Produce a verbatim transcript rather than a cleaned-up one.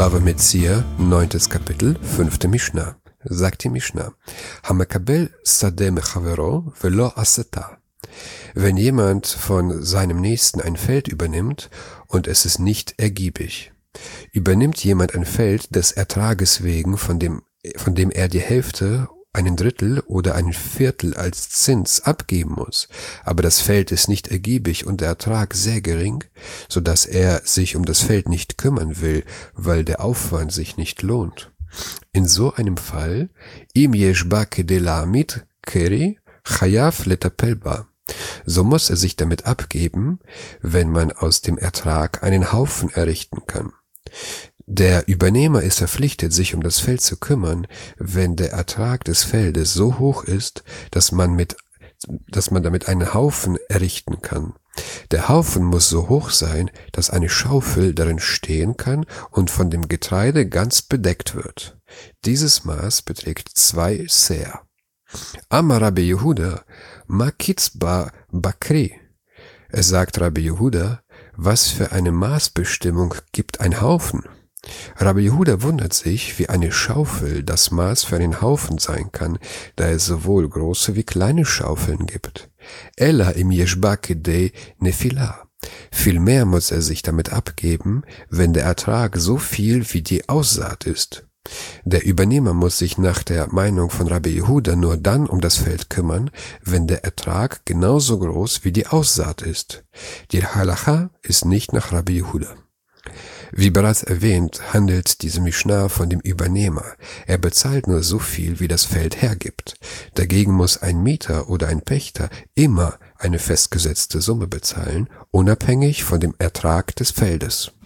Bava Metzia, neuntes Kapitel, fünfte Mishnah. Sagt die Mishnah: Hamekabel sadeh mechavero velo aseta. Wenn jemand von seinem Nächsten ein Feld übernimmt und es ist nicht ergiebig. Übernimmt jemand ein Feld des Ertrages wegen, von dem, von dem er die Hälfte, einen Drittel oder ein Viertel als Zins abgeben muss, aber das Feld ist nicht ergiebig und der Ertrag sehr gering, so dass er sich um das Feld nicht kümmern will, weil der Aufwand sich nicht lohnt. In so einem Fall, im yeshba kedei la'amid keri chayav letapel ba. So muss er sich damit abgeben, wenn man aus dem Ertrag einen Haufen errichten kann. Der Übernehmer ist verpflichtet, sich um das Feld zu kümmern, wenn der Ertrag des Feldes so hoch ist, dass man mit, dass man damit einen Haufen errichten kann. Der Haufen muss so hoch sein, dass eine Schaufel darin stehen kann und von dem Getreide ganz bedeckt wird. Dieses Maß beträgt zwei Seah. Amar Rabbi Yehuda, ma kitzba bakri. Es sagt Rabbi Yehuda, was für eine Maßbestimmung gibt ein Haufen? Rabbi Yehuda wundert sich, wie eine Schaufel das Maß für einen Haufen sein kann, da es sowohl große wie kleine Schaufeln gibt. Ella im yeshba kedei nefilah. Vielmehr muss er sich damit abgeben, wenn der Ertrag so viel wie die Aussaat ist. Der Übernehmer muss sich nach der Meinung von Rabbi Yehuda nur dann um das Feld kümmern, wenn der Ertrag genauso groß wie die Aussaat ist. Die Halacha ist nicht nach Rabbi Yehuda. Wie bereits erwähnt, handelt diese Mishnah von dem Übernehmer. Er bezahlt nur so viel, wie das Feld hergibt. Dagegen muss ein Mieter oder ein Pächter immer eine festgesetzte Summe bezahlen, unabhängig von dem Ertrag des Feldes.